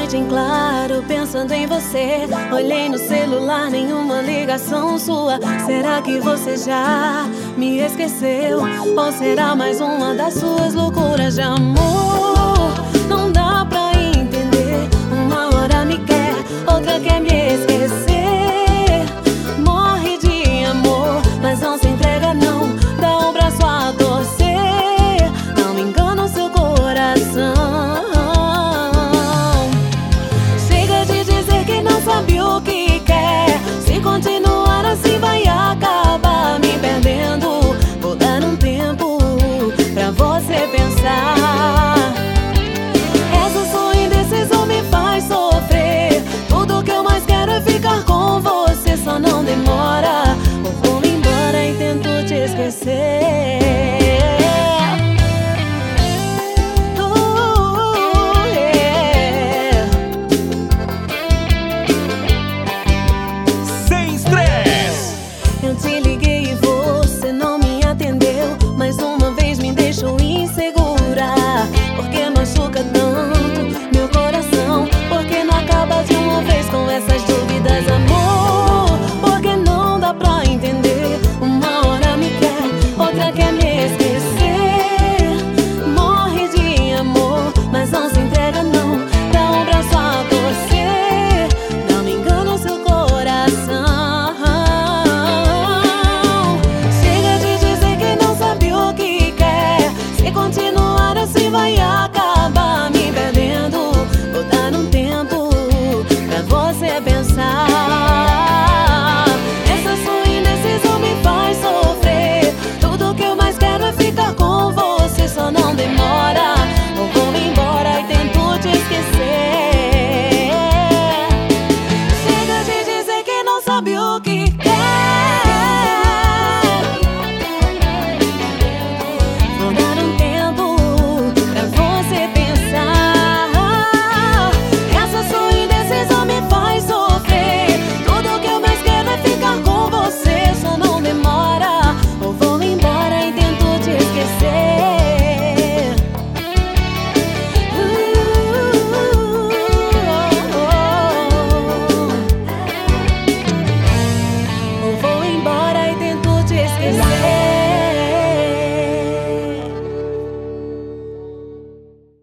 tarde em claro, pensando em você. Olhei no celular, nenhuma ligação sua. Será que você já me esqueceu? Ou será mais uma das suas loucuras de amor? Não dá pra entender. Uma hora me quer, outra quer me